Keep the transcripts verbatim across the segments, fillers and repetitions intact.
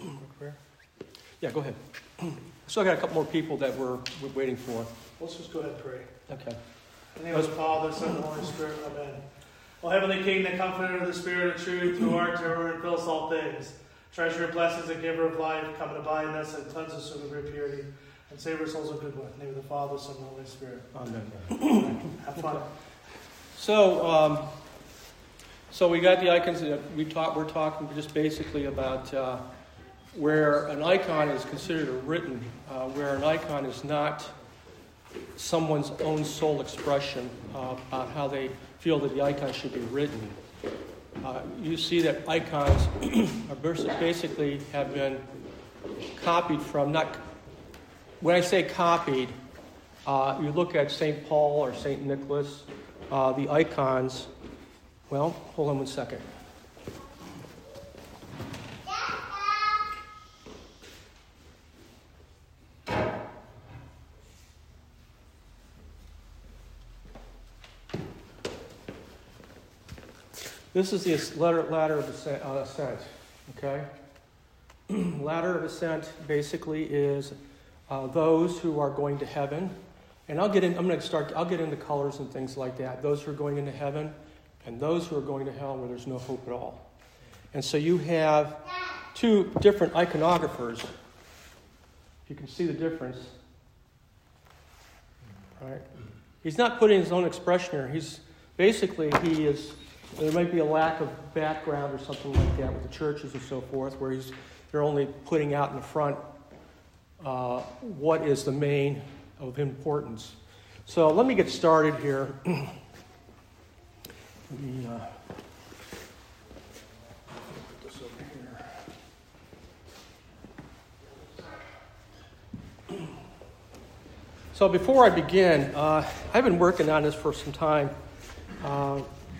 Yeah, go ahead. Still got a couple more people that we're, we're waiting for. Let's just go ahead and pray. Okay. In the name of the Father, Son, and the Holy Spirit, amen. O Heavenly King, the Comforter of the Spirit of truth, who art terror and fills all things, treasure of blessings and giver of life, come and abide in us and cleanse us from every impurity, and save our souls of good one. In the name of the Father, Son, and the Holy Spirit. Amen. Have fun. So, um, so we got the icons. That we talk, we're talking just basically about uh, where an icon is considered a written, uh, where an icon is not someone's own sole expression uh, about how they feel that the icon should be written. Uh, you see that icons are basically have been copied from, not, when I say copied, uh, you look at Saint Paul or Saint Nicholas, uh, the icons, well, hold on one second. This is the ladder, ladder of ascent, uh, ascent, okay? Ladder of ascent basically is uh, those who are going to heaven, and I'll get in. I'm going to start. I'll get into colors and things like that. Those who are going into heaven, and those who are going to hell, where there's no hope at all. And so you have two different iconographers. If you can see the difference, right? He's not putting his own expression here. He's basically he is. There might be a lack of background or something like that with the churches and so forth, where he's, they're only putting out in the front uh, what is the main of importance. So let me get started here. Let me, uh, put this over here. So before I begin, uh, I've been working on this for some time. Uh,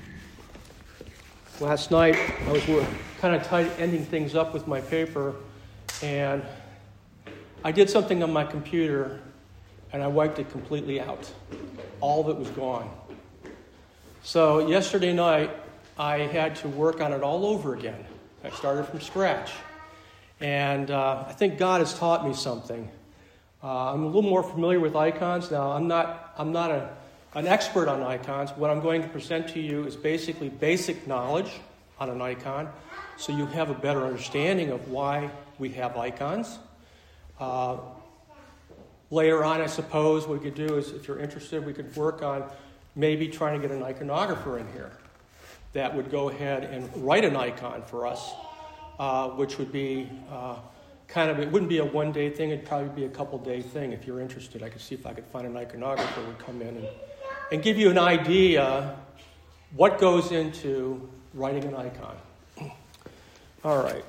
Last night, I was kind of tight ending things up with my paper, and I did something on my computer, and I wiped it completely out. All of it was gone. So yesterday night, I had to work on it all over again. I started from scratch. And uh, I think God has taught me something. Uh, I'm a little more familiar with icons now. I'm not, I'm not a... an expert on icons. What I'm going to present to you is basically basic knowledge on an icon, so you have a better understanding of why we have icons. Uh, later on, I suppose, what we could do is, if you're interested, we could work on maybe trying to get an iconographer in here that would go ahead and write an icon for us, uh, which would be uh, kind of, it wouldn't be a one-day thing, it'd probably be a couple-day thing. If you're interested, I could see if I could find an iconographer who would come in and and give you an idea what goes into writing an icon. All right.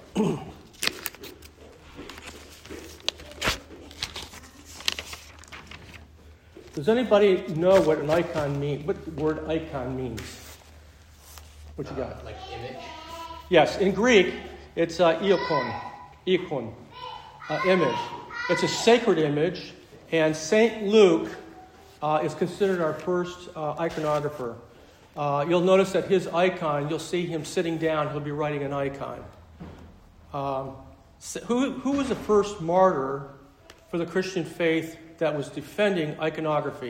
Does anybody know what an icon means? What the word icon means? What you got? Uh, like image? Yes, in Greek, it's uh, eikon, eikon, uh, image. It's a sacred image, and Saint Luke Uh, is considered our first uh, iconographer. Uh, you'll notice that his icon, you'll see him sitting down, he'll be writing an icon. Um, so who, who was the first martyr for the Christian faith that was defending iconography?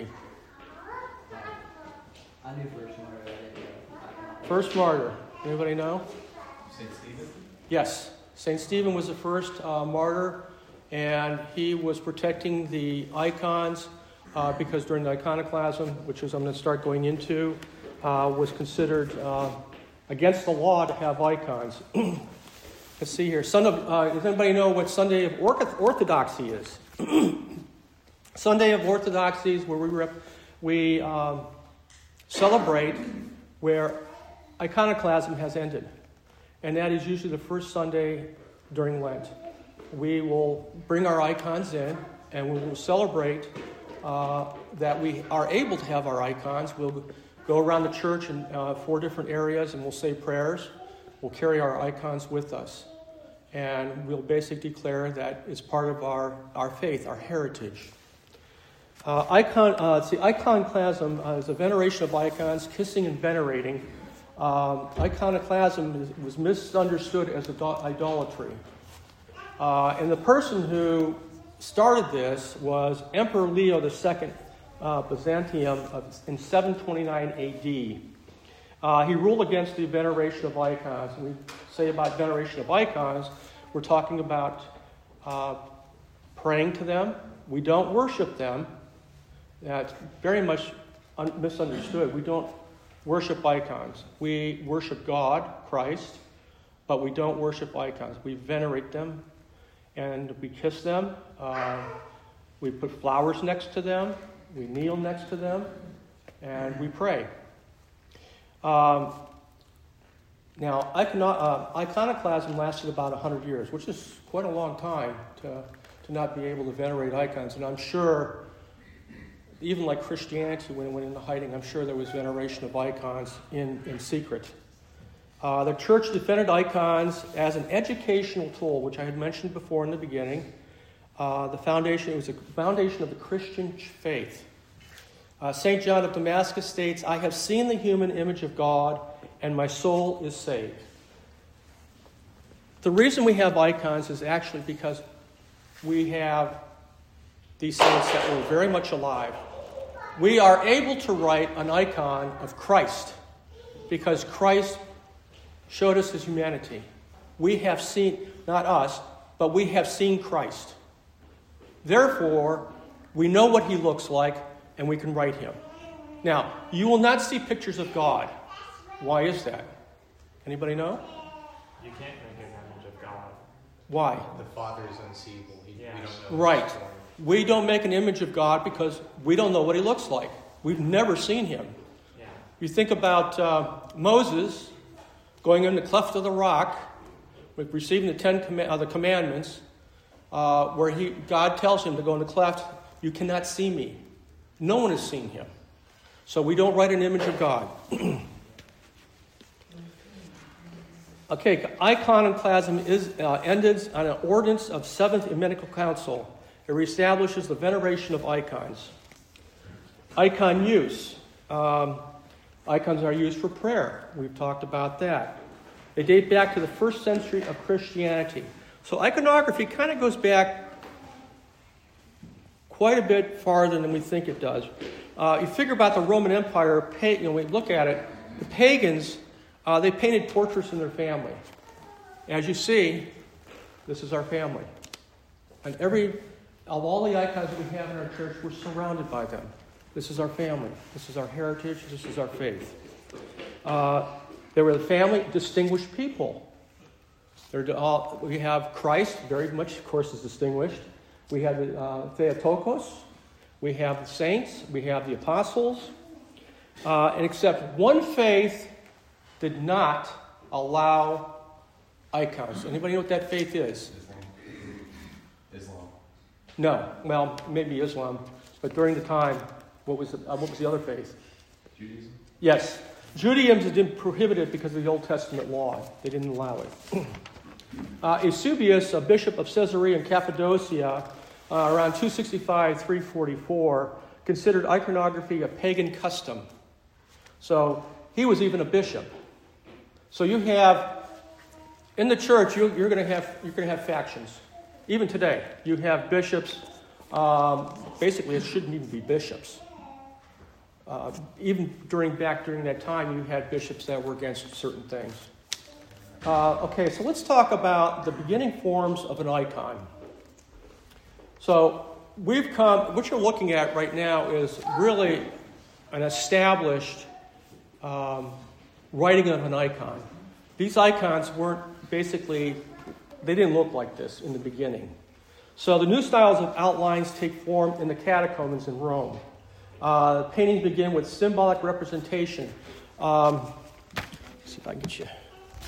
I knew first martyr. I didn't know. First martyr. Anybody know? Saint Stephen? Yes. Saint Stephen was the first uh, martyr, and he was protecting the icons Uh, because during the iconoclasm, which is I'm going to start going into, uh, was considered uh, against the law to have icons. Let's see here. Son of, uh, does anybody know what Sunday of Orthodoxy is? Sunday of Orthodoxy is where we, rep- we um, celebrate where iconoclasm has ended. And that is usually the first Sunday during Lent. We will bring our icons in, and we will celebrate Uh, that we are able to have our icons. We'll go around the church in uh, four different areas and we'll say prayers. We'll carry our icons with us. And we'll basically declare that it's part of our, our faith, our heritage. Uh, icon, uh, see, iconoclasm uh, is a veneration of icons, kissing and venerating. Um, iconoclasm is, was misunderstood as idolatry. Uh, and the person who started this was Emperor Leo the Second uh, Byzantium of, in seven twenty-nine A D. Uh, he ruled against the veneration of icons. When we say about veneration of icons, we're talking about uh, praying to them. We don't worship them. That's very much un- misunderstood. We don't worship icons. We worship God, Christ, but we don't worship icons. We venerate them, and we kiss them. Uh, we put flowers next to them. We kneel next to them, and we pray. Um, now, icono- uh, iconoclasm lasted about one hundred years, which is quite a long time to, to not be able to venerate icons. And I'm sure, even like Christianity, when it went into hiding, I'm sure there was veneration of icons in, in secret. Uh, the church defended icons as an educational tool, which I had mentioned before in the beginning. Uh, the foundation, it was the foundation of the Christian faith. Uh, Saint John of Damascus states, "I have seen the human image of God, and my soul is saved." The reason we have icons is actually because we have these saints that were very much alive. We are able to write an icon of Christ because Christ showed us his humanity. We have seen, not us, but we have seen Christ. Therefore, we know what he looks like, and we can write him. Now, you will not see pictures of God. Why is that? Anybody know? You can't make an image of God. Why? The Father is unseeable. He, Yeah. We don't know. Right. his form. We don't make an image of God because we don't know what he looks like. We've never seen him. Yeah. You think about uh, Moses going in the cleft of the rock, with receiving the Ten Comm- uh, the Commandments, uh, where he God tells him to go in the cleft. You cannot see me. No one has seen him. So we don't write an image of God. Okay, iconoclasm is uh, ended on an ordinance of Seventh Ecumenical Council. It reestablishes the veneration of icons. Icon use. Um, icons are used for prayer. We've talked about that. They date back to the first century of Christianity. So iconography kind of goes back quite a bit farther than we think it does. Uh, you figure about the Roman Empire, pa- you know, we look at it, the pagans, uh, they painted portraits in their family. As you see, this is our family. And every, of all the icons that we have in our church, we're surrounded by them. This is our family. This is our heritage. This is our faith. Uh, they were the family, distinguished people. They're all, we have Christ, very much, of course, is distinguished. We have the uh, Theotokos, we have the saints, we have the apostles, uh, and except one faith did not allow icons. Anybody know what that faith is? Islam. No. Well, maybe Islam, but during the time, what was the, uh, what was the other faith? Judaism. Yes, Judaism didn't prohibit it because of the Old Testament law. They didn't allow it. Uh, Eusebius, a bishop of Caesarea in Cappadocia, uh, around two sixty-five to three forty-four, considered iconography a pagan custom. So he was even a bishop. So you have in the church, you, you're going to have you're going to have factions. Even today, you have bishops. Um, basically, it shouldn't even be bishops. Uh, even during back during that time, you had bishops that were against certain things. Uh, okay, so let's talk about the beginning forms of an icon. So we've come, what you're looking at right now is really an established um, writing of an icon. These icons weren't basically, they didn't look like this in the beginning. So the new styles of outlines take form in the catacombs in Rome. Uh, paintings begin with symbolic representation. Um, let's see if I can get you.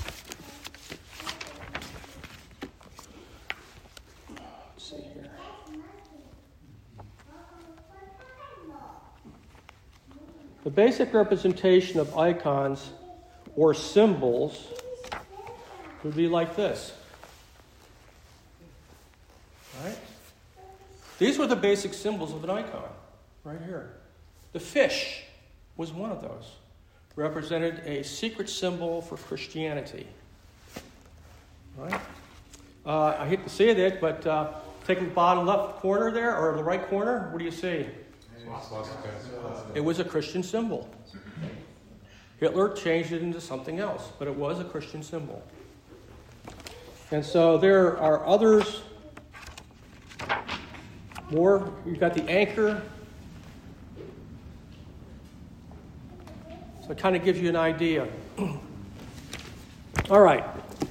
The basic representation of icons or symbols would be like this. All right? These were the basic symbols of an icon, right here. The fish was one of those. Represented a secret symbol for Christianity. All right? Uh, I hate to say that, but uh, take the bottom left corner there, or the right corner, what do you see? Swastika. It was a Christian symbol. Hitler changed it into something else, but it was a Christian symbol. And so there are others, more. You've got the anchor. So it kind of gives you an idea. All right.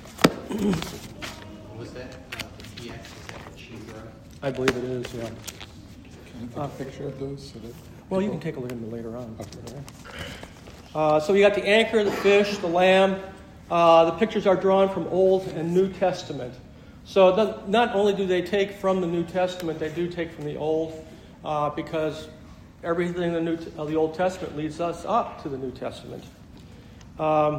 Was that, uh, the P X, is that the Chibra? I believe it is, yeah. Can you take a picture of those so that? Well, you can take a look at them later on. Uh, so you got the anchor, the fish, the lamb. Uh, the pictures are drawn from Old and New Testament. So not, not only do they take from the New Testament, they do take from the Old, uh, because everything in the, New, uh, the Old Testament leads us up to the New Testament. Um,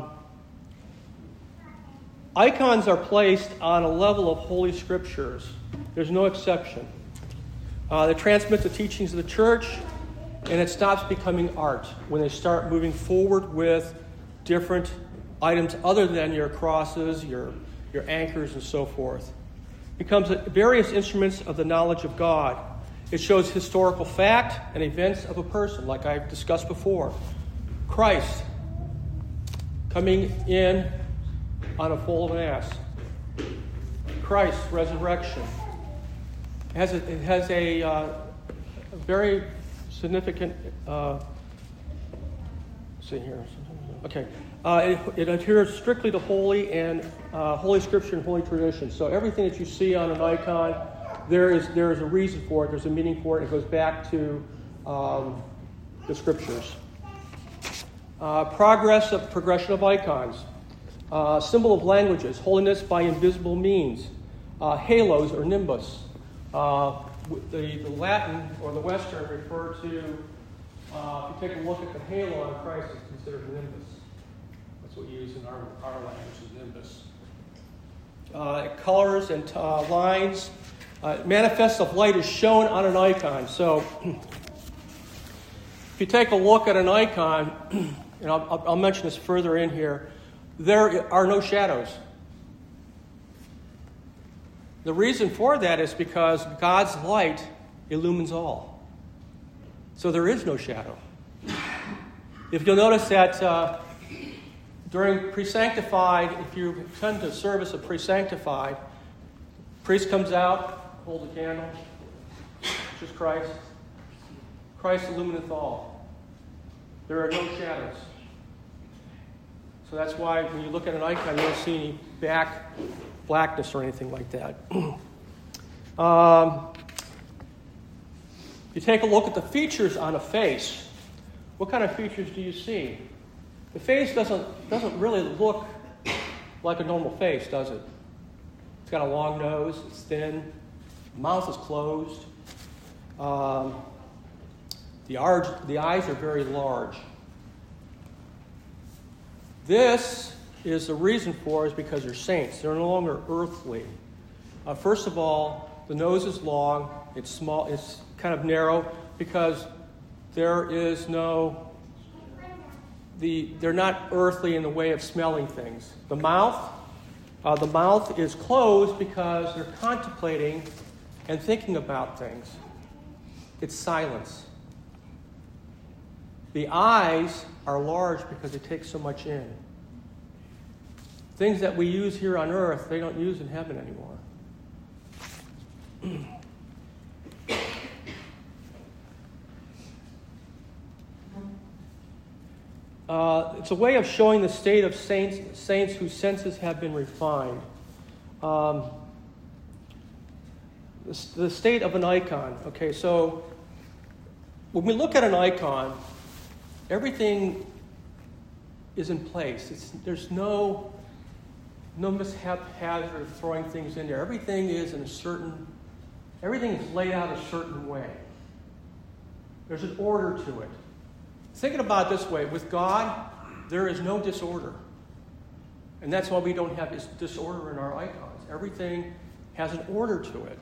icons are placed on a level of Holy Scriptures. There's no exception. Uh, they transmit the teachings of the church, and it stops becoming art when they start moving forward with different items other than your crosses, your, your anchors, and so forth. It becomes various instruments of the knowledge of God. It shows historical fact and events of a person, like I've discussed before. Christ coming in on a foal of an ass. Christ's resurrection. It has a, it has a, uh, a very significant, uh, let's see here. Okay. Uh, it, it adheres strictly to Holy and uh, Holy Scripture and Holy Tradition. So everything that you see on an icon, there is there is a reason for it. There's a meaning for it. It goes back to um, the Scriptures. Uh, progress of progression of icons. Uh, symbol of languages. Holiness by invisible means. Uh, halos or nimbus. Uh, the, the Latin or the Western refer to, uh, if you take a look at the halo on Christ, it's considered a nimbus. That's what we use in our, our language, is nimbus. Uh, colors and uh, lines. Uh, manifest of light is shown on an icon. So if you take a look at an icon, and I'll, I'll mention this further in here, there are no shadows. The reason for that is because God's light illumines all. So there is no shadow. If you'll notice that uh, during pre-sanctified, if you attend a service of pre-sanctified, priest comes out, holds a candle, which is Christ. Christ illumineth all. There are no shadows. So that's why when you look at an icon, you don't see any back blackness or anything like that. um, you take a look at the features on a face. What kind of features do you see? The face doesn't doesn't really look like a normal face, does it? It's got a long nose, it's thin, the mouth is closed. Um, the, arch, the eyes are very large. This is the reason for it is because they're saints. They're no longer earthly. Uh, first of all, the nose is long, it's small, it's kind of narrow because there is no, the they're not earthly in the way of smelling things. The mouth, uh, the mouth is closed because they're contemplating and thinking about things. It's silence. The eyes are large because they take so much in. Things that we use here on earth, they don't use in heaven anymore. Uh, it's a way of showing the state of saints, saints whose senses have been refined. Um, the, the state of an icon. Okay, so when we look at an icon, everything is in place. It's, there's no no mishaphazard throwing things in there. Everything is in a certain. Everything is laid out a certain way. There's an order to it. Thinking about it this way, with God, there is no disorder. And that's why we don't have this disorder in our icons. Everything has an order to it.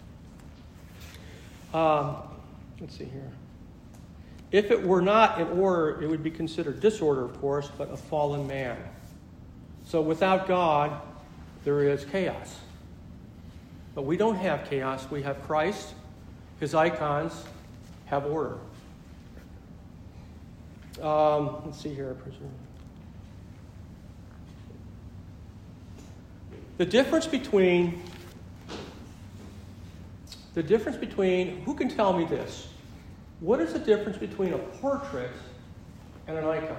Um, let's see here. If it were not in order, it would be considered disorder, of course, but a fallen man. So without God, there is chaos. But we don't have chaos. We have Christ. His icons have order. Um, let's see here. The difference between the difference between who can tell me this? What is the difference between a portrait and an icon?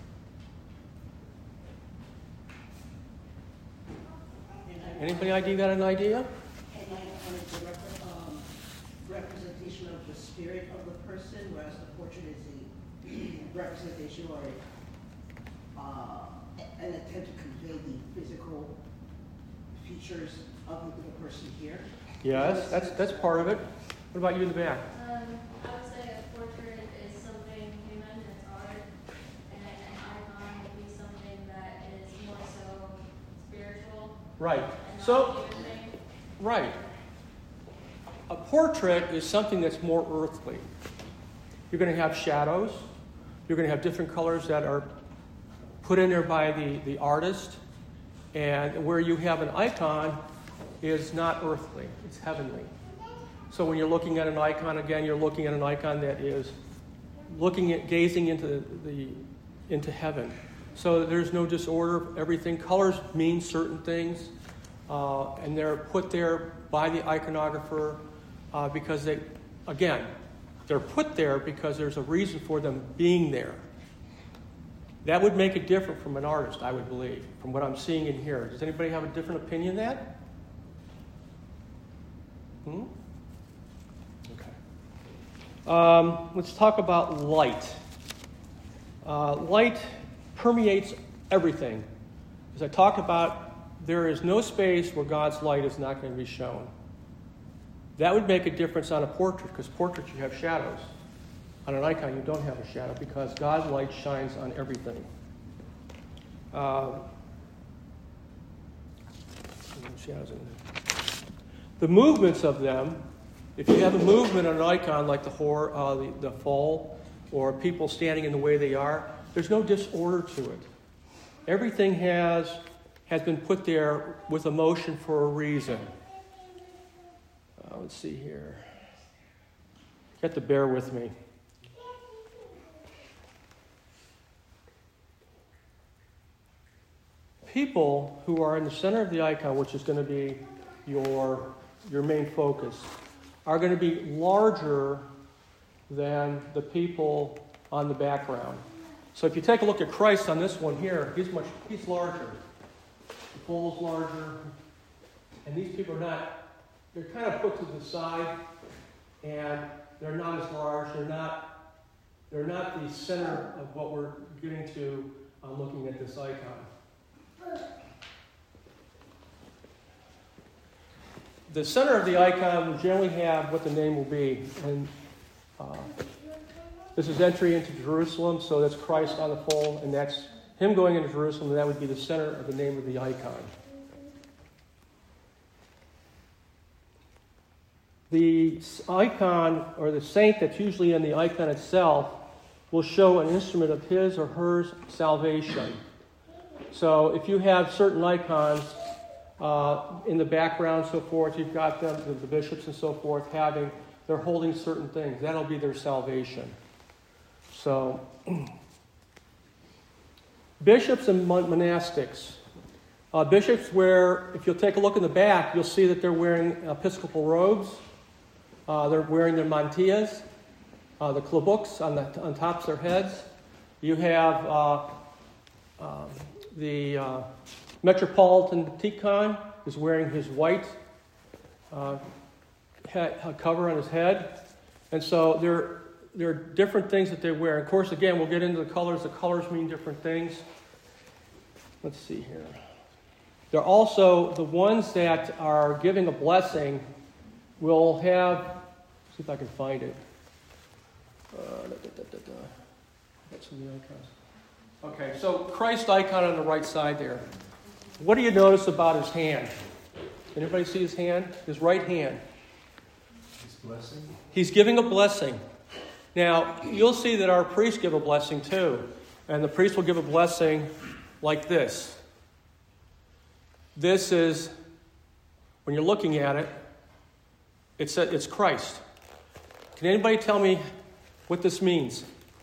Anybody idea got an idea? An icon is a rep- um, representation of the spirit of the person, whereas the portrait is a representation or a, uh, an attempt to convey the physical features of the person here. Yes, that's that's part of it. What about you in the back? Um, I would say a portrait is something human, it's art, and an icon would be something that is more so spiritual. Right. And not So, a human thing. right. A portrait is something that's more earthly. You're going to have shadows. You're going to have different colors that are put in there by the, the artist. And where you have an icon is not earthly, it's heavenly. So when you're looking at an icon, again, you're looking at an icon that is looking at, gazing into the, into heaven. So there's no disorder, everything. Colors mean certain things, uh, and they're put there by the iconographer uh, because they, again, they're put there because there's a reason for them being there. That would make it different from an artist, I would believe, from what I'm seeing in here. Does anybody have a different opinion than that? Hmm? Okay. Um, let's talk about light. Uh, light permeates everything. As I talked about, there is no space where God's light is not going to be shown. That would make a difference on a portrait, because portraits you have shadows. On an icon, you don't have a shadow because God's light shines on everything. Uh, shadows in there. The movements of them, if you have a movement on an icon like the whore, uh, the, the foal, or people standing in the way they are, there's no disorder to it. Everything has has been put there with emotion for a reason. Uh, let's see here. You have to bear with me. People who are in the center of the icon, which is going to be your, your main focus, are going to be larger than the people on the background. So if you take a look at Christ on this one here, he's much he's larger. The foal's larger. And these people are not, they're kind of put to the side, and they're not as large. They're not, they're not the center of what we're getting to uh, looking at this icon. The center of the icon will generally have what the name will be. And uh, this is entry into Jerusalem, so that's Christ on the foal, and that's him going into Jerusalem, and that would be the center of the name of the icon. The icon, or the saint that's usually in the icon itself, will show an instrument of his or her salvation. So if you have certain icons uh, in the background, so forth, you've got them, the, the bishops and so forth, having, they're holding certain things. That'll be their salvation. So, bishops and mon- monastics. Uh, bishops wear, if you'll take a look in the back, you'll see that they're wearing episcopal robes. Uh, they're wearing their mantillas, uh, the klobooks on the on tops of their heads. You have uh, um, the uh, Metropolitan Tikhon is wearing his white uh, head, cover on his head. And so there, there are different things that they wear. Of course, again, we'll get into the colors. The colors mean different things. Let's see here. They're also the ones that are giving a blessing will have, see if I can find it. Uh, da, da, da, da, da. That's some of the icons. Okay, so Christ icon on the right side there. What do you notice about his hand? Anybody see his hand? His right hand. His blessing. He's giving a blessing. Now, you'll see that our priests give a blessing too. And the priest will give a blessing like this. This is, when you're looking at it, It's, a, it's Christ. Can anybody tell me what this means?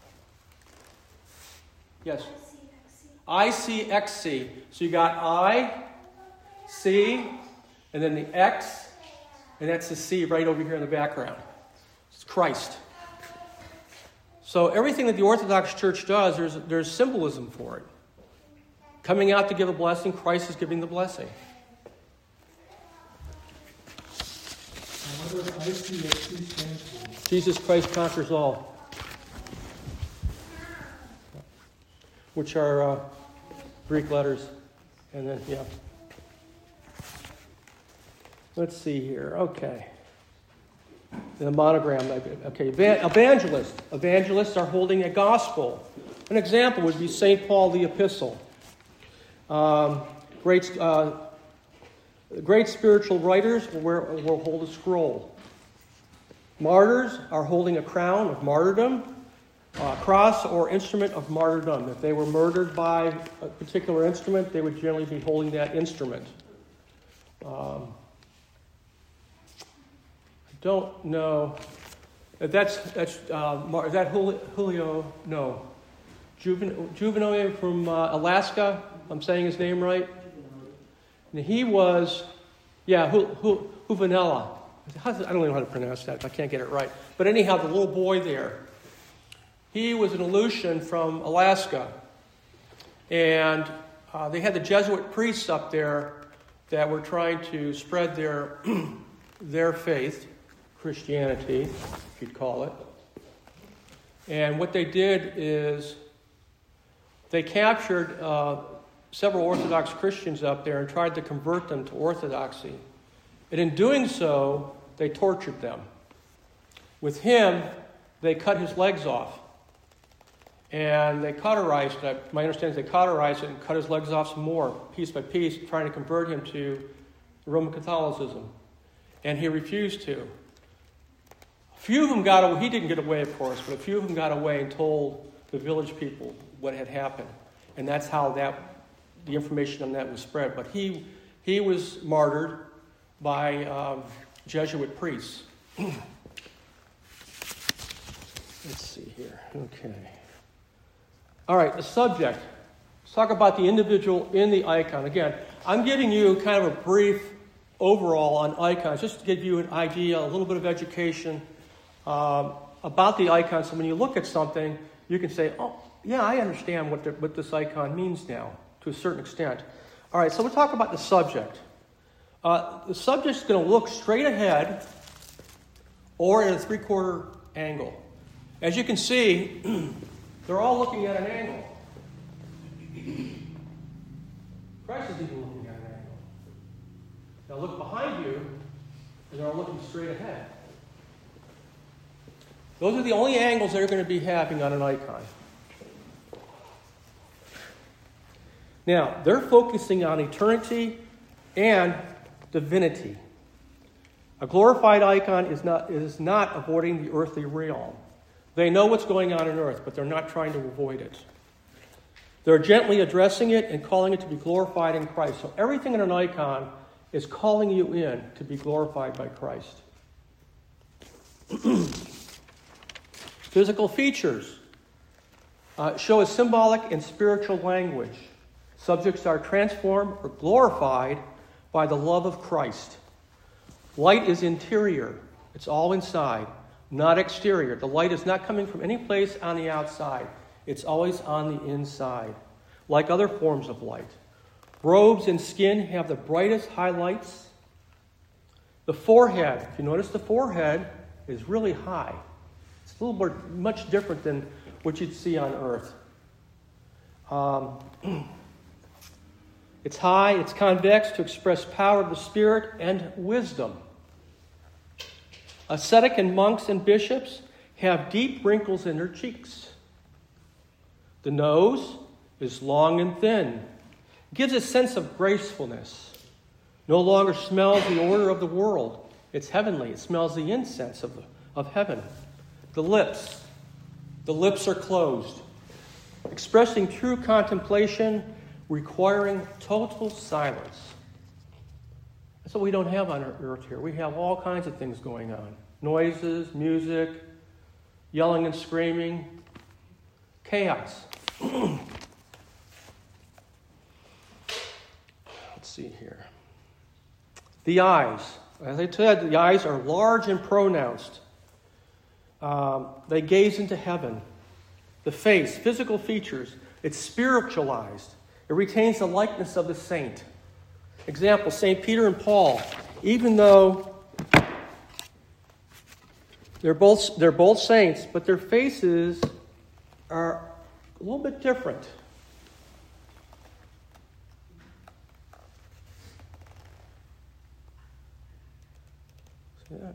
Yes? I C X C. So you got I, C, and then the X, and that's the C right over here in the background. It's Christ. So everything that the Orthodox Church does, there's, there's symbolism for it. Coming out to give a blessing, Christ is giving the blessing. What does I C X C stand for? Jesus Christ conquers all. Which are uh, Greek letters. And then, yeah. Let's see here. Okay. The monogram. Okay. Evangelists. Evangelists are holding a gospel. An example would be Saint Paul the Epistle. Um, great, uh, great spiritual writers will, wear, will hold a scroll. Martyrs are holding a crown of martyrdom, a cross or instrument of martyrdom. If they were murdered by a particular instrument, they would generally be holding that instrument. Um, I don't know. That's that's uh, is that Julio? No, Juven, Juvenoy from uh, Alaska. I'm saying his name right. And he was, yeah, Juvenella. I don't even know how to pronounce that. I can't get it right. But anyhow, the little boy there, he was an Aleutian from Alaska. And uh, they had the Jesuit priests up there that were trying to spread their, their faith, Christianity, if you'd call it. And what they did is they captured uh, several Orthodox Christians up there and tried to convert them to Orthodoxy. And in doing so, they tortured them. With him, they cut his legs off. And they cauterized it. My understanding is they cauterized it and cut his legs off some more, piece by piece, trying to convert him to Roman Catholicism. And he refused to. A few of them got away. He didn't get away, of course, but a few of them got away and told the village people what had happened. And that's how that the information on that was spread. But he he was martyred by um, Jesuit priests. Let's see here. Okay. All right, the subject. Let's talk about the individual in the icon. Again, I'm giving you kind of a brief overall on icons, just to give you an idea, a little bit of education um, about the icon. So when you look at something, you can say, oh, yeah, I understand what, the, what this icon means now, to a certain extent. All right, so we'll talk about the subject. Uh, the subject's going to look straight ahead or at a three-quarter angle. As you can see, they're all looking at an angle. Christ is even looking at an angle. Now look behind you, and they're all looking straight ahead. Those are the only angles they're going to be having on an icon. Now, they're focusing on eternity and divinity. A glorified icon is not, is not avoiding the earthly realm. They know what's going on on earth, but they're not trying to avoid it. They're gently addressing it and calling it to be glorified in Christ. So everything in an icon is calling you in to be glorified by Christ. Physical features uh, show a symbolic and spiritual language. Subjects are transformed or glorified by the love of Christ. Light is interior. It's all inside, not exterior. The light is not coming from any place on the outside. It's always on the inside, like other forms of light. Robes and skin have the brightest highlights. The forehead, if you notice, the forehead is really high. It's a little more, much different than what you'd see on earth. Um, it's high, it's convex to express power of the Spirit and wisdom. Ascetic and monks and bishops have deep wrinkles in their cheeks. The nose is long and thin. Gives a sense of gracefulness. No longer smells the odor of the world. It's heavenly. It smells the incense of, of heaven. The lips. The lips are closed, expressing true contemplation, requiring total silence. That's what we don't have on earth here. We have all kinds of things going on. Noises, music, yelling and screaming, chaos. Let's see here. The eyes. As I said, the eyes are large and pronounced. Um, they gaze into heaven. The face, physical features, it's spiritualized. It retains the likeness of the saint. Example, Saint Peter and Paul. Even though they're both, they're both saints, but their faces are a little bit different. See that?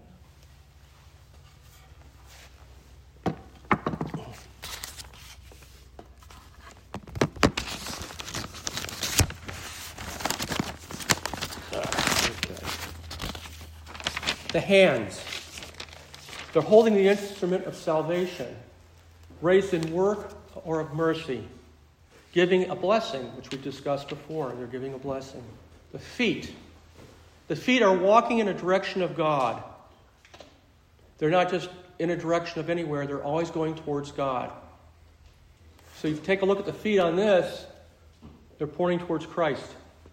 The hands. They're holding the instrument of salvation, raised in work or of mercy, giving a blessing, which we discussed before. They're giving a blessing. The feet. The feet are walking in a direction of God. They're not just in a direction of anywhere. They're always going towards God. So you take a look at the feet on this. They're pointing towards Christ.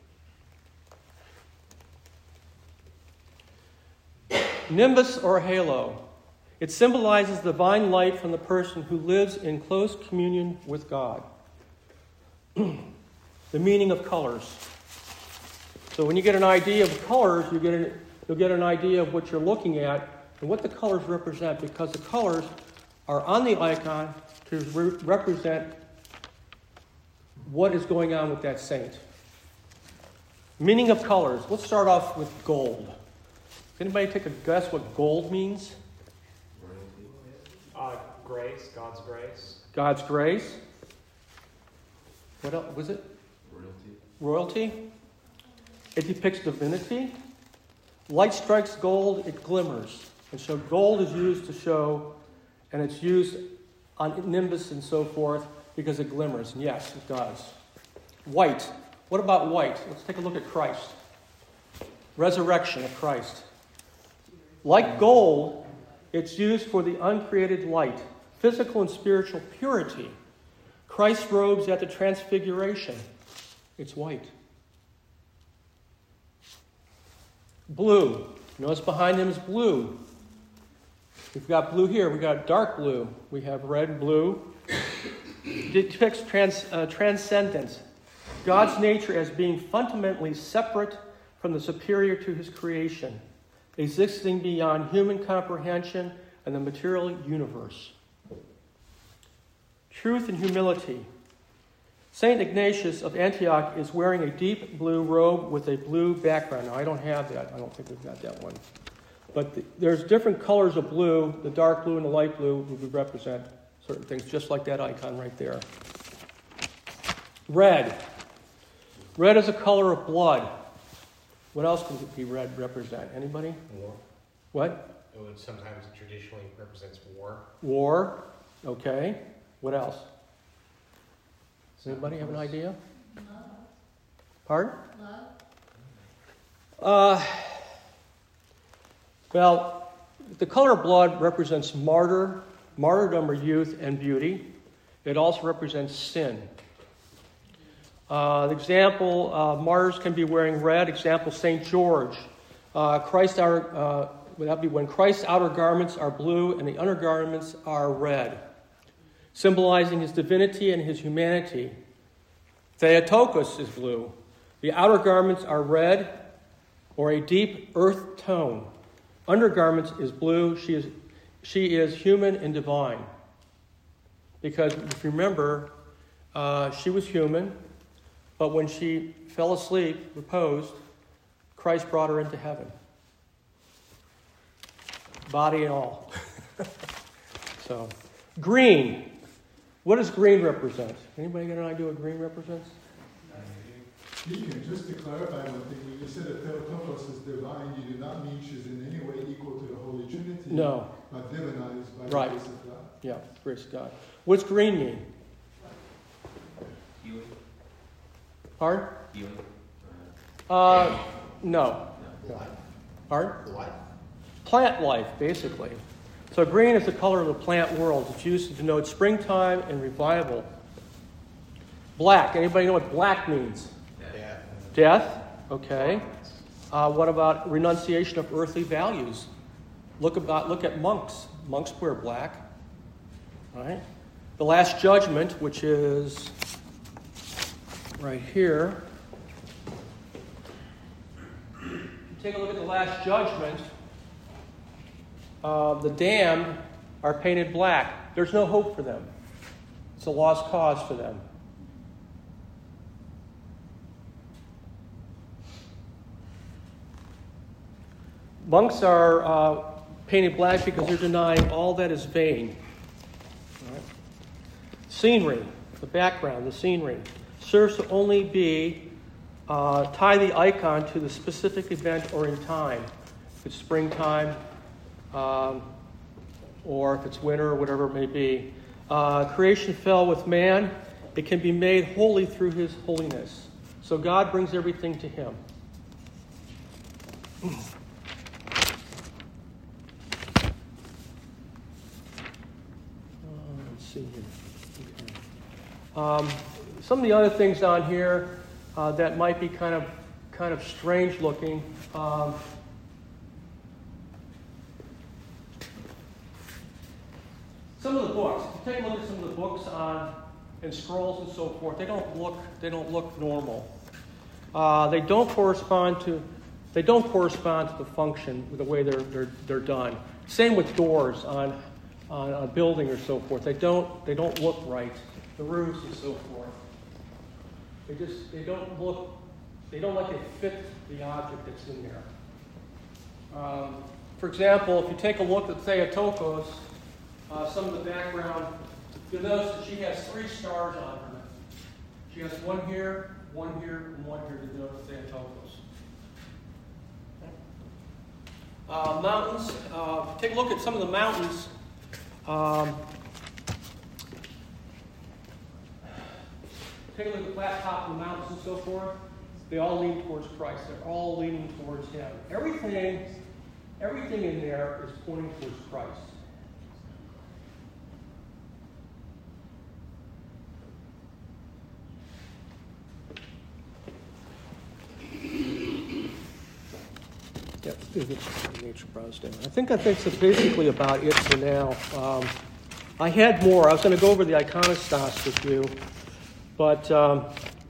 Nimbus or halo. It symbolizes divine light from the person who lives in close communion with God. The meaning of colors. So when you get an idea of colors, you get an, you'll get an idea of what you're looking at and what the colors represent, because the colors are on the icon to re- represent what is going on with that saint. Meaning of colors. Let's start off with gold. Anybody take a guess what gold means? Uh, grace, God's grace. God's grace. What else was it? Royalty. Royalty. It depicts divinity. Light strikes gold, it glimmers. And so gold is used to show, and it's used on nimbus and so forth because it glimmers. And yes, it does. White. What about white? Let's take a look at Christ. Resurrection of Christ. Like gold, it's used for the uncreated light, physical and spiritual purity. Christ's robes at the transfiguration, it's white. Blue. Notice behind him is blue. We've got blue here. We've got dark blue. We have red and blue. It depicts trans, uh, transcendence. God's nature as being fundamentally separate from the superior to his creation, existing beyond human comprehension and the material universe. Truth and humility. Saint Ignatius of Antioch is wearing a deep blue robe with a blue background. Now, I don't have that. I don't think we've got that one. But the, there's different colors of blue. The dark blue and the light blue would represent certain things, just like that icon right there. Red. Red is a color of blood. What else could it be red represent? Anybody? War. What? It would sometimes traditionally represents war. War. Okay. What else? Does anybody have an idea? Love. Pardon? Love. Uh, well, the color of blood represents martyr, martyrdom or youth and beauty. It also represents sin. Uh, the example, uh, martyrs can be wearing red. Example, Saint George. Uh, Christ outer, uh, would that be when Christ's outer garments are blue and the undergarments are red, symbolizing his divinity and his humanity. Theotokos is blue. The outer garments are red or a deep earth tone. Undergarments is blue. She is, she is human and divine. Because if you remember, uh, she was human, but when she fell asleep, reposed, Christ brought her into heaven. Body and all. So, green. What does green represent? Anybody got an idea what green represents? Deacon, just to clarify one thing, when you said that Theotokos is divine, you do not mean she's in any way equal to the Holy Trinity. No. But divinized by Right. the grace of God. Yeah, grace of God. What's green mean? Healing. Pardon? Healing. Uh, no. What? Art? What? Plant life, basically. So green is the color of the plant world. It's used to denote springtime and revival. Black. Anybody know what black means? Yeah. Death. Okay. Uh, what about renunciation of earthly values? Look about. Look at monks. Monks wear black. Right. The Last Judgment, which is right here. Take a look at the Last Judgment. Uh, the damned are painted black. There's no hope for them. It's a lost cause for them. Monks are uh, painted black because they're denying all that is vain. All right. Scenery, the background, the scenery, serves to only be uh, tie the icon to the specific event or in time. If it's springtime, um, or if it's winter, or whatever it may be. Uh, creation fell with man. It can be made holy through his holiness. So God brings everything to him. Uh, let's see here. Okay. Um, some of the other things on here uh, that might be kind of kind of strange looking. Um, some of the books. If you take a look at some of the books on and scrolls and so forth, they don't look they don't look normal. Uh, they don't correspond to they don't correspond to the function with the way they're they're they're done. Same with doors on on a building or so forth. They don't they don't look right. The roofs and so forth. They just they don't look they don't like it fit the object that's in there. Um, for example, if you take a look at Theotokos, uh, some of the background, you'll notice that she has three stars on her. She has one here, one here, and one here to denote Theotokos. Uh, mountains. Uh, take a look at some of the mountains. Um, take a look at the flat top of the mountains and so forth. They all lean towards Christ. They're all leaning towards Him. Everything, everything in there is pointing towards Christ. Yep, nature browse down. I think I think that's basically about it for now. Um, I had more. I was going to go over the iconostas with you, but um,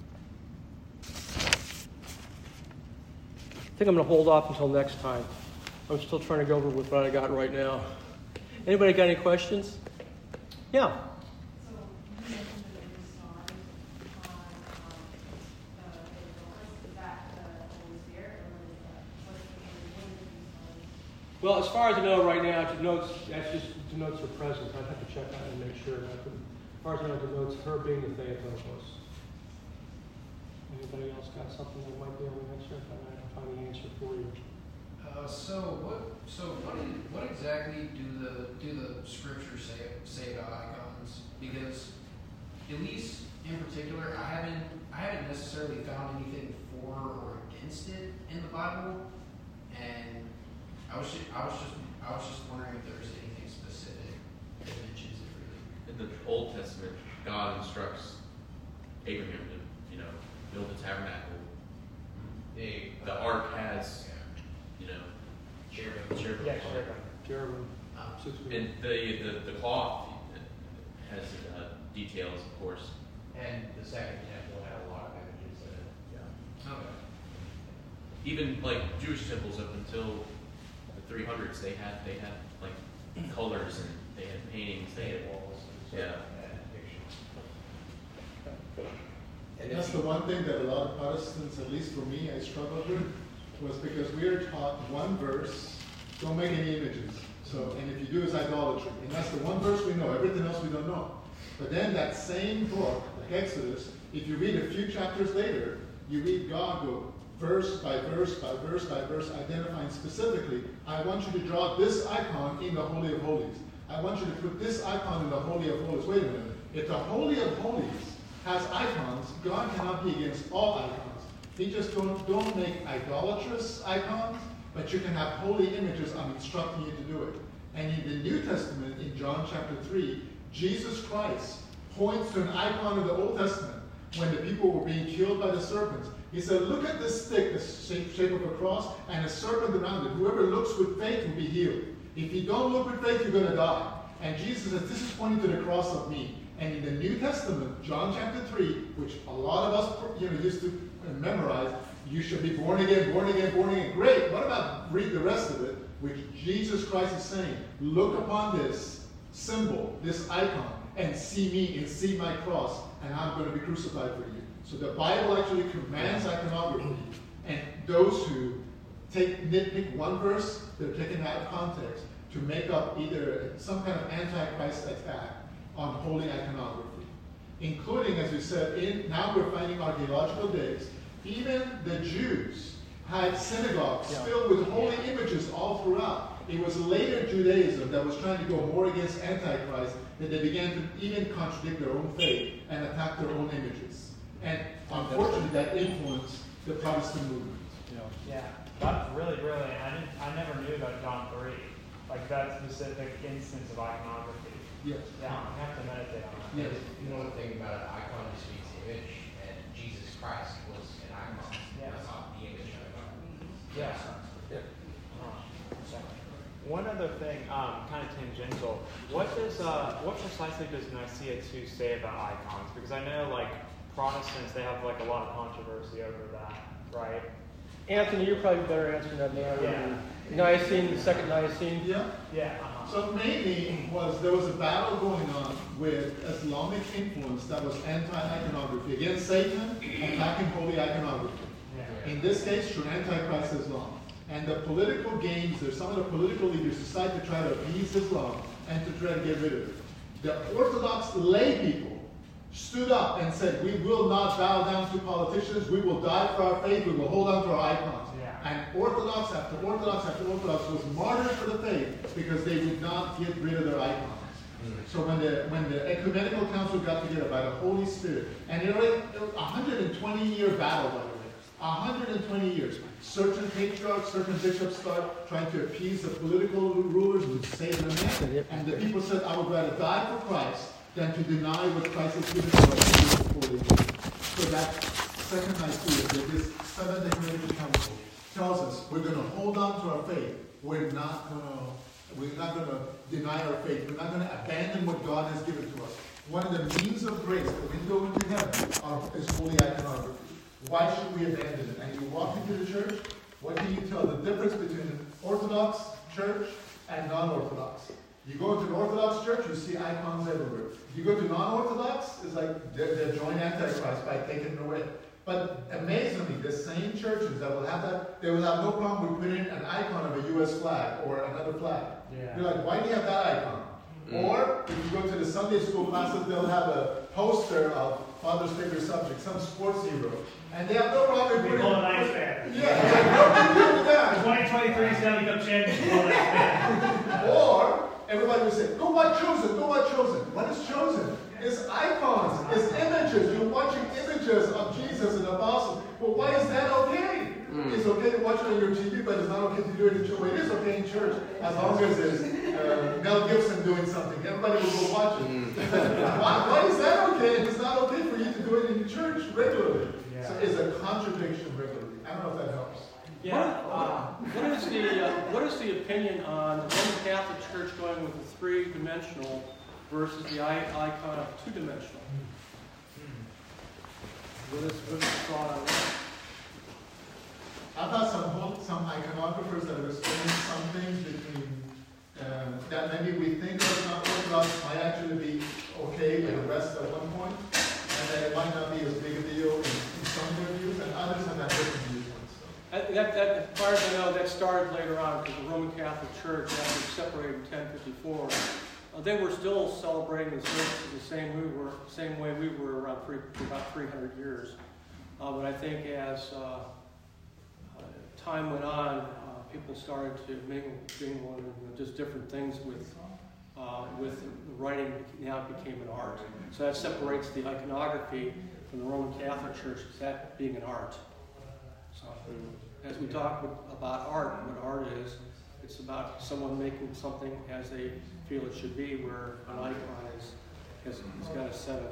I think I'm going to hold off until next time. I'm still trying to go over with what I got right now. Anybody got any questions? Yeah. So you mentioned that it was stars on um, uh, is that the Holy Spirit, or what is that? What's the what is these stars? Well, as far as I know right now, it denotes, that just denotes her presence. I'd have to check out and make sure. That, but as far as I know, it denotes her being the Theotokos. Anybody else got something that might be able to answer? If I might find the answer for you. Uh, so what? So what? What exactly do the do the scriptures say say about icons? Because at least in particular, I haven't I haven't necessarily found anything for or against it in the Bible, and I was just, I was just I was just wondering if there was anything specific that mentions it really. In the Old Testament, God instructs Abraham to, you know, build a tabernacle. The, the ark has, you know, cherubim. cherubim Yeah, on it. cherubim. Cherubim. Um, Six And the, the, the cloth has uh, details, of course. And the second temple had a lot of images in it. Yeah. okay. Even like Jewish temples up until the three hundreds, they had they had like colors and they had paintings. They had Walls and stuff, Yeah. and pictures. And that's the one thing that a lot of Protestants, at least for me, I struggled with, was because we are taught one verse, don't make any images. So, and if you do, it's idolatry. And that's the one verse we know. Everything else we don't know. But then that same book, the Exodus, if you read a few chapters later, you read God go verse by verse by verse by verse, identifying specifically, I want you to draw this icon in the Holy of Holies. I want you to put this icon in the Holy of Holies. Wait a minute. If the Holy of Holies has icons, God cannot be against all icons. He just don't, don't make idolatrous icons, but you can have holy images. I'm instructing you to do it. And in the New Testament, in John chapter three, Jesus Christ points to an icon of the Old Testament when the people were being killed by the serpents. He said, look at this stick, the shape, shape of a cross, and a serpent around it. Whoever looks with faith will be healed. If you don't look with faith, you're going to die. And Jesus says, this is pointing to the cross of me. And in the New Testament, John chapter three, which a lot of us you know, used to memorize, you should be born again, born again, born again. Great. What about read the rest of it, which Jesus Christ is saying, look upon this symbol, this icon, and see me and see my cross, and I'm going to be crucified for you. So the Bible actually commands iconography, and those who take nitpick one verse, they're taken out of context to make up either some kind of antichrist attack on holy iconography, including, as we said, in now we're finding archaeological digs. Even the Jews had synagogues yeah. filled with holy images all throughout. It was later Judaism that was trying to go more against Antichrist that they began to even contradict their own faith and attack their own images. And unfortunately, that influenced the Protestant movement. Yeah, yeah. That's really brilliant. I didn't. I never knew about John three, like that specific instance of iconography. Yes. Yeah, I have to meditate on that. Yes. You know, the thing about an icon just speaks image, and Jesus Christ was an icon. Yeah. That's not the image of God. Yeah. Yeah. Uh, One other thing, um, kind of tangential. What does, uh, what precisely does Nicaea two say about icons? Because I know, like, Protestants, they have like a lot of controversy over that, right? Anthony, you're probably better answering that than I would. Yeah. Nicene, the second Nicene. Yeah. Yeah. Uh-huh. So mainly was there was a battle going on with Islamic influence that was anti-iconography against Satan, attacking holy iconography. Yeah. In this case, through Antichrist Islam. And the political games, there's some of the political leaders decide to try to appease Islam and to try to get rid of it. The Orthodox lay people stood up and said, we will not bow down to politicians, we will die for our faith, we will hold on to our icons. Yeah. And Orthodox after Orthodox after Orthodox was martyred for the faith because they would not get rid of their icons. Mm-hmm. So when the when the Ecumenical Council got together by the Holy Spirit, and it was a one hundred twenty year battle, by the way, one hundred twenty years. Certain patriarchs, certain bishops start trying to appease the political rulers and save them. And the people said, I would rather die for Christ than to deny what Christ has given to us before they do. So that second Nicaea, that this Seventh Ecumenical Council tells us we're going to hold on to our faith. We're not going to we're not going to deny our faith. We're not going to abandon what God has given to us. One of the means of grace, the window into heaven, are, is holy iconography. Why should we abandon it? And you walk into the church, what can you tell? The difference between an Orthodox church and non-Orthodox. You go into an Orthodox church, you see icons everywhere. You go to non-Orthodox, it's like they're, they're joining Antichrist by taking it away. But amazingly, the same churches that will have that, they will have no problem with putting an icon of a U S flag or another flag. Yeah. You're like, why do you have that icon? Mm. Or if you go to the Sunday school classes, they'll have a poster of Father's favorite subject, some sports hero. And they have no problem with We putting call it Ice Man. Yeah, it's like, what do you do with that? twenty twenty-three Stanley Cup champions, we call it Ice Man. Or everybody will say, go watch Chosen, go watch Chosen. What is Chosen? It's icons, it's images. You're watching images of Jesus and the apostles. But why is that okay? Mm. It's okay to watch it on your T V, but it's not okay to do it in church. Well, it is okay in church as long as there's uh, Mel Gibson doing something. Everybody will go watch it. Mm. why, why is that okay? And it's not okay for you to do it in your church regularly. Yeah. So it's a contradiction regularly. I don't know if that helps. Yeah. Uh, what is the uh, what is the opinion on the Roman Catholic Church going with the three-dimensional versus the icon of two-dimensional? What is, what is the thought on that? I thought some some iconographers that were explaining something between um, that maybe we think of not Orthodox might actually be okay with the rest at one point, and that it might not be as big a deal in, in some of their views, and others have had different viewpoints. So. That, that, that, as far as I know, that started later on because the Roman Catholic Church, after it separated in ten fifty-four, uh, they were still celebrating the services the same we were, same way we were around three, for about three hundred years. Uh, but I think as uh, time went on, uh, people started to mingle, mingle and you know, just different things with uh, with the writing. Now it became an art. So that separates the iconography from the Roman Catholic Church, that being an art. So, as we talk with, about art, what art is, it's about someone making something as they feel it should be, where an icon is has, has got a set of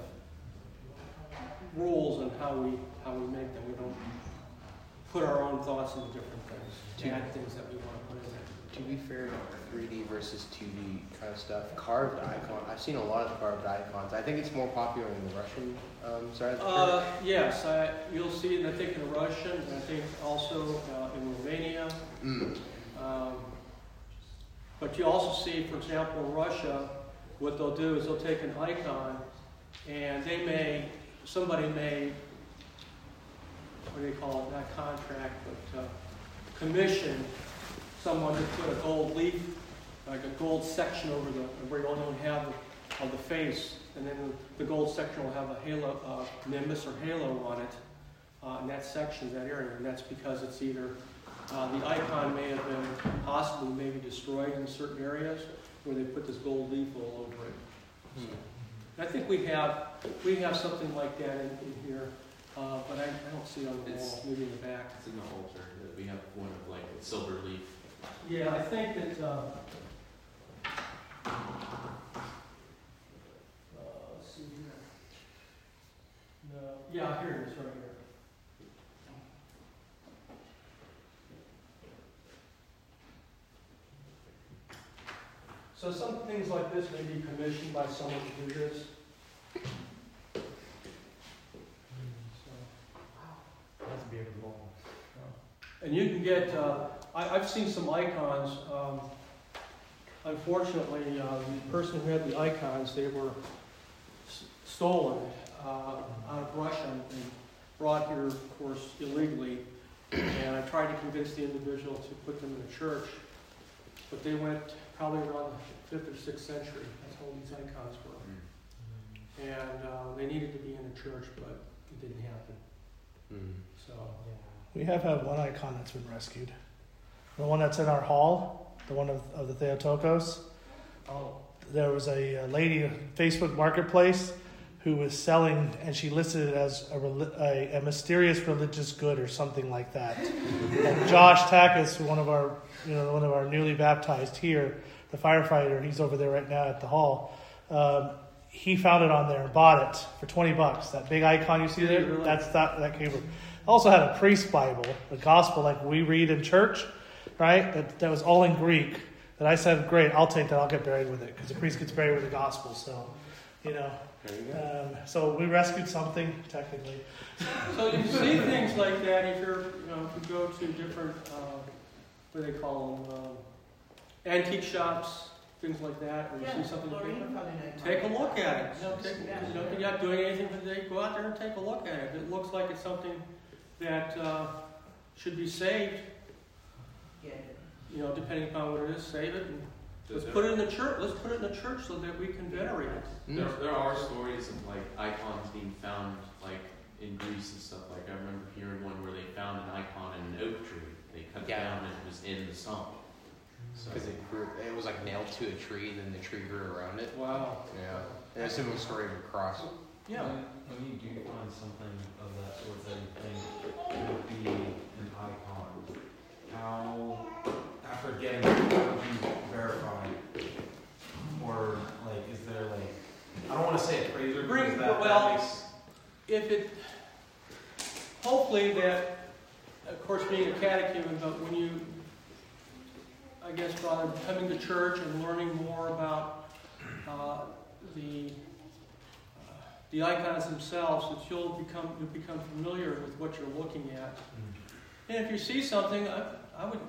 rules on how we how we make them. We don't put our own thoughts into different things, add things that we want to put in there. To be fair, three D versus two D kind of stuff, carved icon. I've seen a lot of carved icons. I think it's more popular in the Russian um, side of the Uh, church. yes, I, you'll see it, I think, in Russian, and I think also uh, in Romania. Mm. Um, but you also see, for example, in Russia, what they'll do is they'll take an icon, and they may, somebody may, what do they call it, not contract, but uh, commission someone to put a gold leaf, like a gold section over the, where you don't have the, of the face, and then the gold section will have a halo, uh, nimbus or halo on it, uh, in that section, that area, and that's because it's either, uh, the icon may have been possibly maybe destroyed in certain areas, where they put this gold leaf all over it. So, I think we have, we have something like that in, in here, uh, but I, I don't see it on the It's- wall, maybe in the back. It's in the altar that we have one of like a silver leaf. Yeah, I think that, uh, uh, let's see here. No, yeah, here it is, right here. So some things like this may be commissioned by someone to do this. That's beautiful. And you can get, uh, I, I've seen some icons. Um, unfortunately, uh, the person who had the icons, they were s- stolen uh, out of Russia and brought here, of course, illegally. And I tried to convince the individual to put them in a church, but they went probably around the fifth or sixth century. That's how these icons were. And uh, they needed to be in a church, but it didn't happen. Mm. So. We have had one icon that's been rescued. The one that's in our hall, the one of, of the Theotokos. Oh. There was a, a lady on Facebook Marketplace who was selling, and she listed it as a, a, a mysterious religious good or something like that. And Josh Takis, one of our, you know, one of our newly baptized here, the firefighter, he's over there right now at the hall. Um, he found it on there and bought it for twenty bucks. That big icon you see there, Really? that's that that came from. Also had a priest Bible, the gospel like we read in church, right? That, that was all in Greek. That I said, great, I'll take that. I'll get buried with it because the priest gets buried with the gospel. So, you know. There you go. Um, so we rescued something technically. So you see things like that if you're, you know, if you go to different, uh, what do they call them, um, antique shops, things like that, or you Yeah, see something Lorraine different. probably knows. Take a look at it. You know, take, Yeah. you know, if you're not doing anything for the day, go out there and take a look at it. If it looks like it's something that uh, should be saved, Yeah. you know, depending upon what it is, save it and let's put it in the church. Let's put it in the church so that we can venerate it. There, there are stories of like icons being found like in Greece and stuff. Like I remember hearing one where they found an icon in an oak tree. They cut it Yeah. down and it was in the stump. So Because it grew, it was like nailed to a tree, and then the tree grew around it. Wow. Yeah. And a similar story of a cross. Yeah. When, when you do find something of that sort that you think would be an icon, how, after getting it, how would you verify it? Or, like, is there, like, I don't want to say appraiser Bring- because that, well, that makes... If it, hopefully that, of course, being a catechumen, but when you, I guess, Father, coming to church and learning more about uh, the uh, the icons themselves, that you'll become you'll become familiar with what you're looking at. And if you see something, I, I would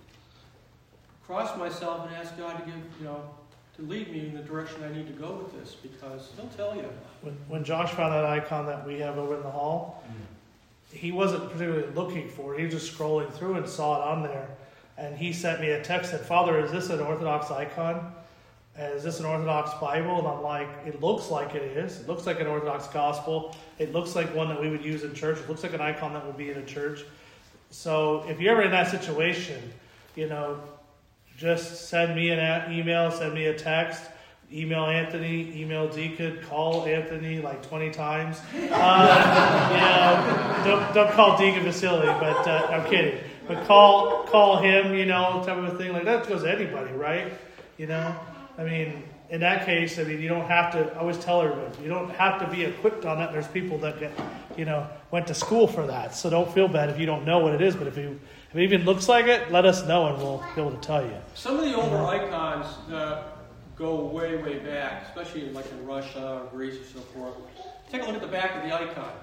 cross myself and ask God to give, you know, to lead me in the direction I need to go with this, because He'll tell you. When, when Josh found that icon that we have over in the hall, he wasn't particularly looking for it. He was just scrolling through and saw it on there. And he sent me a text that, Father, is this an Orthodox icon? And is this an Orthodox Bible? And I'm like, it looks like it is. It looks like an Orthodox gospel. It looks like one that we would use in church. It looks like an icon that would be in a church. So if you're ever in that situation, you know, just send me an email, send me a text. email Anthony, email Deacon, call Anthony like twenty times. Uh, you know, don't, don't call Deacon Vasily, but uh, I'm kidding. But call call him, you know, type of a thing. Like that goes to anybody, right? You know, I mean, in that case, I mean, you don't have to, I always tell everybody, you don't have to be equipped on that. There's people that get, you know, went to school for that. So don't feel bad if you don't know what it is. But if, you, if it even looks like it, let us know and we'll be able to tell you. Some of the older icons uh, go way, way back, especially like in Russia or Greece or so forth. Take a look at the back of the icon.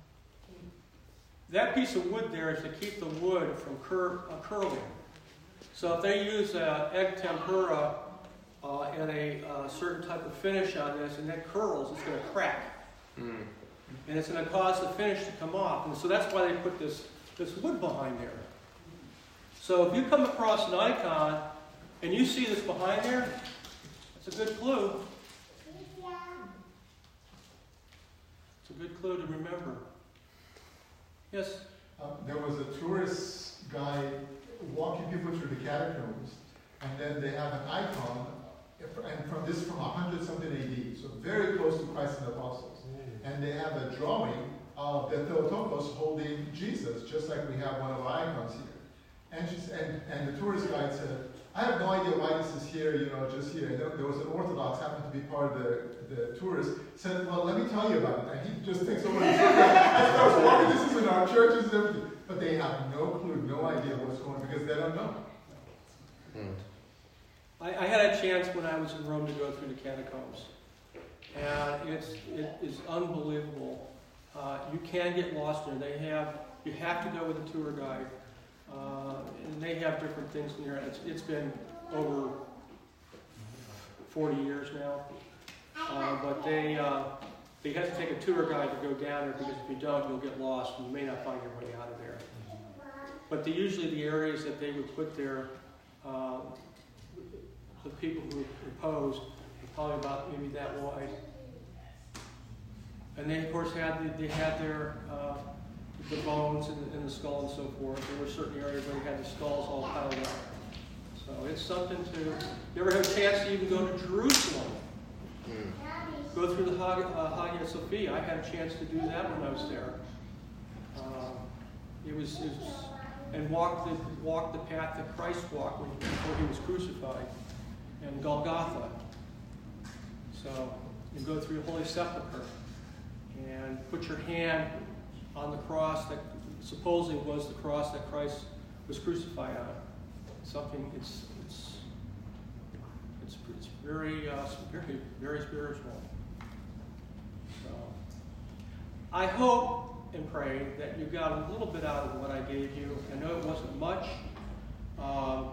That piece of wood there is to keep the wood from cur- uh, curling. So if they use uh, egg tempera uh, and a uh, certain type of finish on this and that curls, it's going to crack. Mm. And it's going to cause the finish to come off. And so that's why they put this, this wood behind there. So if you come across an icon and you see this behind there, it's a good clue. It's a good clue to remember. Yes? Um, there was a tourist guy walking people through the catacombs, and then they have an icon, and from this from one hundred something A D, so very close to Christ and the Apostles. And they have a drawing of the Theotokos holding Jesus, just like we have one of our icons here. And, she's, and, and the tourist guide said, I have no idea why this is here, you know, just here. And there, there was an Orthodox, happened to be part of the, the tourist, said, well, let me tell you about it. And he just takes over and starts walking, this is in our churches and everything. But they have no clue, no idea what's going on, because they don't know. Mm. I, I had a chance when I was in Rome to go through the catacombs. And it's, it is unbelievable. Uh, you can get lost there. They have, you have to go with a tour guide. Uh, and they have different things in there. It's, it's been over forty years now. Uh, but they, uh, they have to take a tour guide to go down there, because if you don't, you'll get lost and you may not find your way out of there. But the, usually the areas that they would put there, uh, the people who proposed, probably about maybe that wide. And they, of course, had the, they had their uh, the bones and, and the skull and so forth. There were certain areas where they had the skulls all piled up. So it's something to. You ever have a chance to even go to Jerusalem? Mm. Go through the Hagia, uh, Hagia Sophia. I had a chance to do that when I was there. Um, it was, it was and walk the walk the path that Christ walked when, before he was crucified, and Golgotha. So you go through the Holy Sepulchre and put your hand on the cross that supposedly was the cross that Christ was crucified on. Something it's it's it's, it's very uh, very very spiritual. So I hope and pray that you got a little bit out of what I gave you. I know it wasn't much. Um,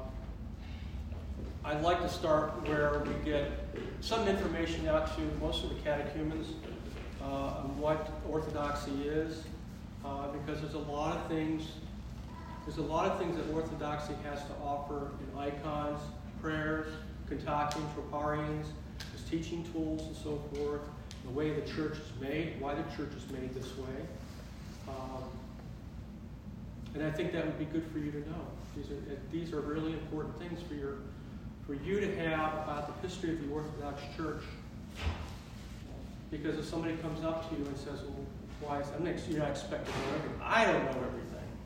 I'd like to start where we get some information out to most of the catechumens uh, on what Orthodoxy is, uh, because there's a lot of things. There's a lot of things that Orthodoxy has to offer in icons, prayers, kontakion, troparions, as teaching tools and so forth, the way the church is made, why the church is made this way. Um, and I think that would be good for you to know. These are these are really important things for your for you to have about the history of the Orthodox Church. Because if somebody comes up to you and says, "Well, why is I'm not, you're not expected to know everything?" I don't know everything.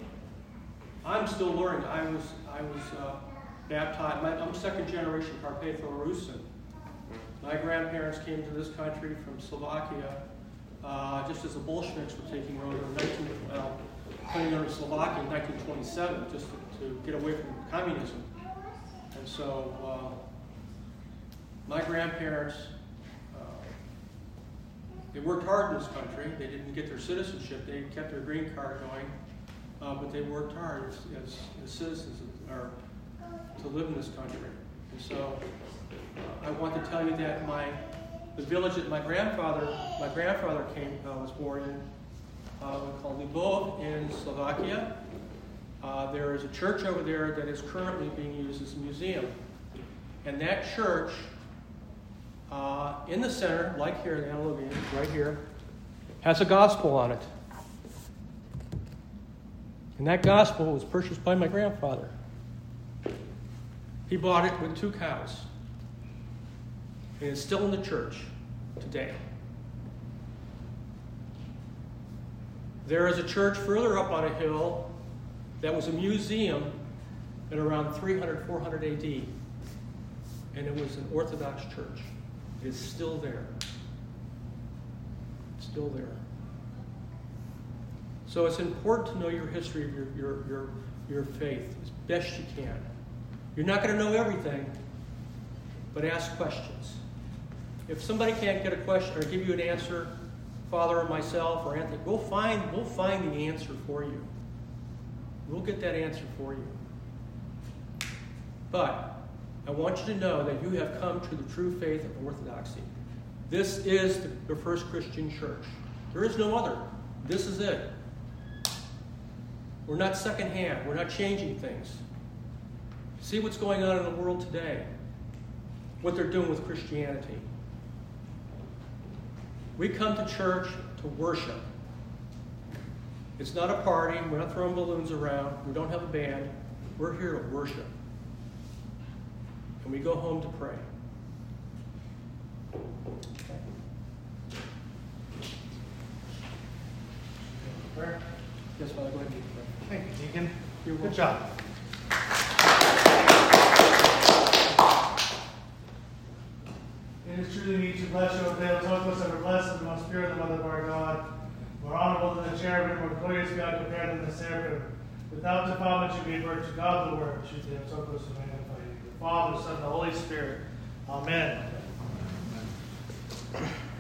I'm still learning. I was I was uh, baptized. My, I'm second generation Carpatho-Rusin. My grandparents came to this country from Slovakia uh, just as the Bolsheviks were taking over in nineteen well, coming over to Slovakia in nineteen twenty-seven, just to, to get away from communism. And so uh, my grandparents, uh, they worked hard in this country. They didn't get their citizenship. They kept their green card going. Uh, but they worked hard as, as, as citizens of, or, to live in this country. And so uh, I want to tell you that my the village that my grandfather my grandfather came uh, was born in, uh, called Lubov in Slovakia. Uh, there is a church over there that is currently being used as a museum. And that church, uh, in the center, like here, the Analogian, right here, has a gospel on it. And that gospel was purchased by my grandfather. He bought it with two cows. And it's still in the church today. There is a church further up on a hill that was a museum in around three hundred, four hundred A D. And it was an Orthodox church. It is still there. Still there. So it's important to know your history of your, your, your, your faith as best you can. You're not going to know everything, but ask questions. If somebody can't get a question or give you an answer, Father or myself or Anthony, we'll find, we'll find the answer for you. We'll get that answer for you. But I want you to know that you have come to the true faith of Orthodoxy. This is the, the first Christian church. There is no other. This is it. We're not secondhand. We're not changing things. See what's going on in the world today. What they're doing with Christianity. We come to church to worship. It's not a party. We're not throwing balloons around. We don't have a band. We're here to worship. And we go home to pray. Prayer. Yes, Father, go ahead and pray. Thank you, Deacon. You're Good welcome. job. It is truly meet to bless you, O Theotokos, ever blessed and most pure, the Mother of our God, more honorable than the cherubim, more glorious God compared than the seraphim. Without defilement you gave birth to God the Word, true Theotokos, and magnify you. The Father, Son, and the Holy Spirit. Amen.